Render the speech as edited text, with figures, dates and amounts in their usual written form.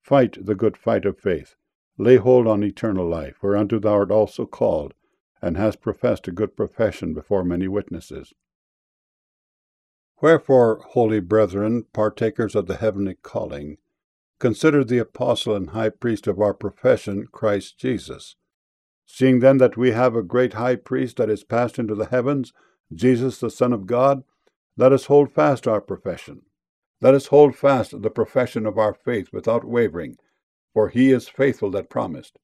Fight the good fight of faith. Lay hold on eternal life, whereunto thou art also called, and hast professed a good profession before many witnesses. Wherefore, holy brethren, partakers of the heavenly calling, consider the apostle and high priest of our profession, Christ Jesus. Seeing then that we have a great high priest that is passed into the heavens, Jesus the Son of God, let us hold fast our profession. Let us hold fast the profession of our faith without wavering, for he is faithful that promised.